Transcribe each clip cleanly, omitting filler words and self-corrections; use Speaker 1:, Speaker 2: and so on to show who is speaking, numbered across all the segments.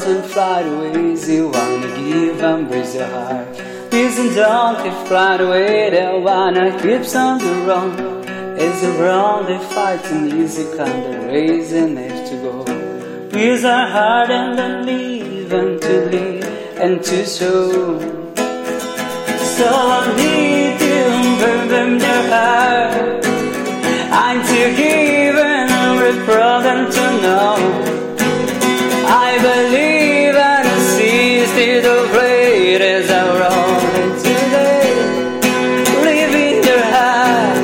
Speaker 1: birds and fly the ways you wanna give and breeze your heart. Listen, don't they fly away, they wanna keep on the run. It's a wrong, they fight the music and the raising have to go. With our heart and then live and to live and to show. So I need to burn their heart. I'm to give and every problem to know. I believe and I see still the great as I roll today. Live in your heart.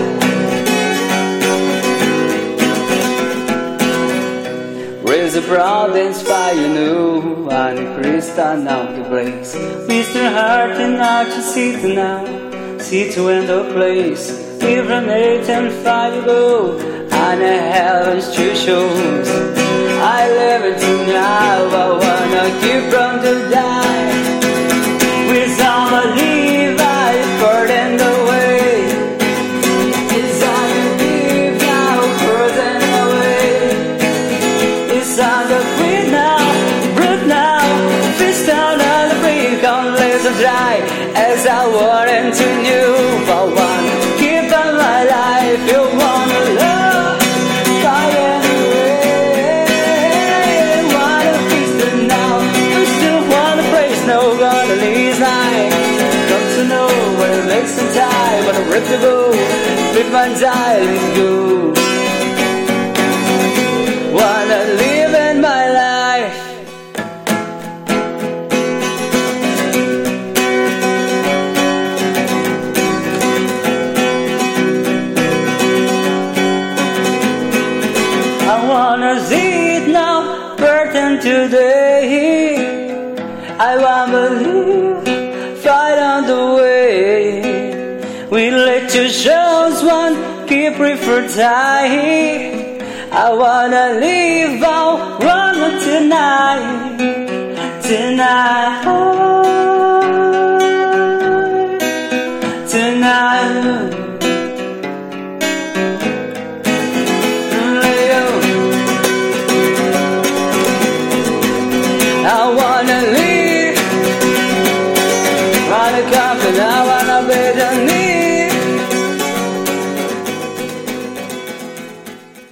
Speaker 1: Raise a broad and fire new and Christian out the blaze. Mr. Heart and Arch sit now, sit to end the place. Even 8 and 5 go, and I have two shows. I live it now, I wanna keep from to die. With all my leave, I burden away. It's all you give now, burden away. It's all the breathe now, fist down on the break on lays and dry. As I want into new, for one. My life, you wanna love, fire away. Wanna feast it now, we still wanna praise. No gonna leave night. Come to know where it makes some time. Wanna rip to go, with my darling go. Wanna live in my life. I wanna see it now, burden today. I wanna live, fight on the way. We let you shows one, keep prefer die. I wanna live out, run tonight, tonight.